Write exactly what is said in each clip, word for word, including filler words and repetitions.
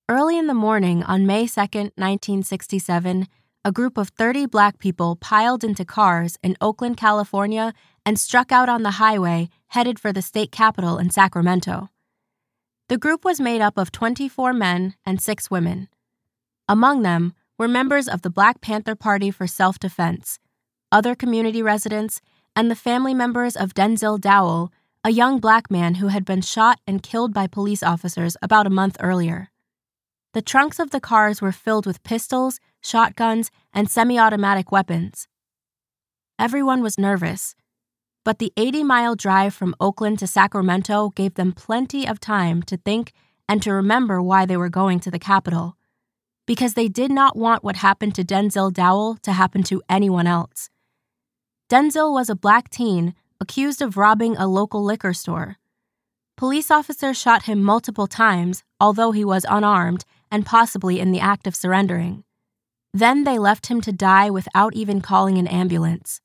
Early in the morning on May second, nineteen sixty-seven, a group of thirty black people piled into cars in Oakland, California, and struck out on the highway headed for the state capitol in Sacramento. The group was made up of twenty-four men and six women. Among them were members of the Black Panther Party for Self-Defense, other community residents, and the family members of Denzel Dowell, a young black man who had been shot and killed by police officers about a month earlier. The trunks of the cars were filled with pistols, shotguns, and semi-automatic weapons. Everyone was nervous, but the eighty-mile drive from Oakland to Sacramento gave them plenty of time to think and to remember why they were going to the Capitol, because they did not want what happened to Denzel Dowell to happen to anyone else. Denzel was a black teen accused of robbing a local liquor store. Police officers shot him multiple times, although he was unarmed and possibly in the act of surrendering. Then they left him to die without even calling an ambulance.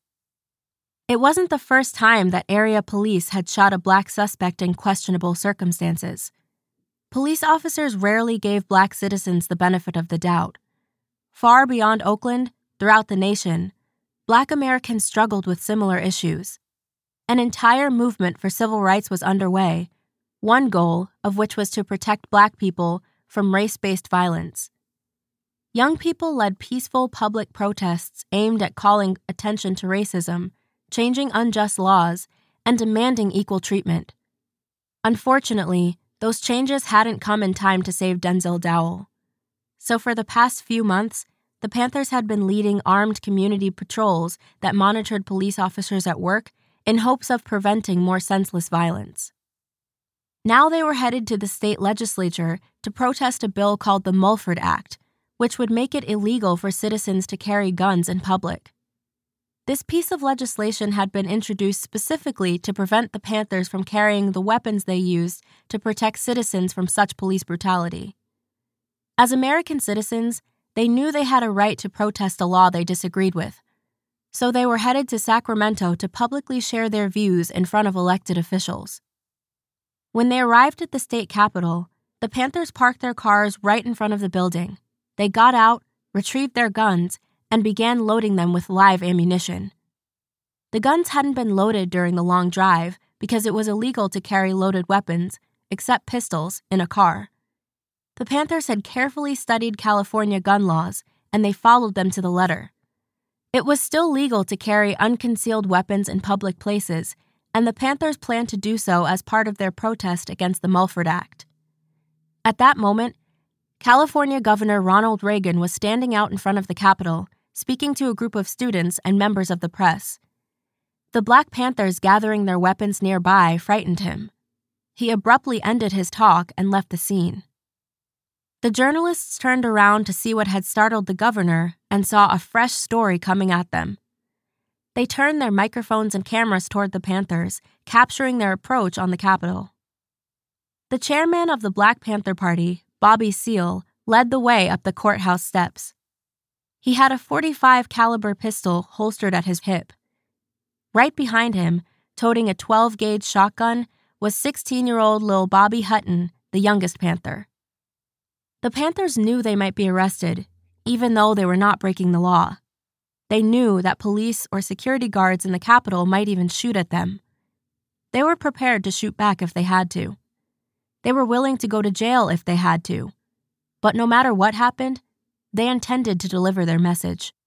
It wasn't the first time that area police had shot a black suspect in questionable circumstances. Police officers rarely gave black citizens the benefit of the doubt. Far beyond Oakland, throughout the nation, black Americans struggled with similar issues. An entire movement for civil rights was underway, one goal of which was to protect black people from race-based violence. Young people led peaceful public protests aimed at calling attention to racism, changing unjust laws, and demanding equal treatment. Unfortunately, those changes hadn't come in time to save Denzel Dowell. So for the past few months, the Panthers had been leading armed community patrols that monitored police officers at work in hopes of preventing more senseless violence. Now they were headed to the state legislature to protest a bill called the Mulford Act, which would make it illegal for citizens to carry guns in public. This piece of legislation had been introduced specifically to prevent the Panthers from carrying the weapons they used to protect citizens from such police brutality. As American citizens, they knew they had a right to protest a law they disagreed with, so they were headed to Sacramento to publicly share their views in front of elected officials. When they arrived at the state capitol, the Panthers parked their cars right in front of the building. They got out, retrieved their guns, and began loading them with live ammunition. The guns hadn't been loaded during the long drive because it was illegal to carry loaded weapons, except pistols, in a car. The Panthers had carefully studied California gun laws, and they followed them to the letter. It was still legal to carry unconcealed weapons in public places, and the Panthers planned to do so as part of their protest against the Mulford Act. At that moment, California Governor Ronald Reagan was standing out in front of the Capitol, speaking to a group of students and members of the press. The Black Panthers gathering their weapons nearby frightened him. He abruptly ended his talk and left the scene. The journalists turned around to see what had startled the governor and saw a fresh story coming at them. They turned their microphones and cameras toward the Panthers, capturing their approach on the Capitol. The chairman of the Black Panther Party, Bobby Seale, led the way up the courthouse steps. He had a forty-five caliber pistol holstered at his hip. Right behind him, toting a twelve gauge shotgun, was sixteen-year-old Lil Bobby Hutton, the youngest Panther. The Panthers knew they might be arrested, even though they were not breaking the law. They knew that police or security guards in the Capitol might even shoot at them. They were prepared to shoot back if they had to. They were willing to go to jail if they had to. But no matter what happened, they intended to deliver their message.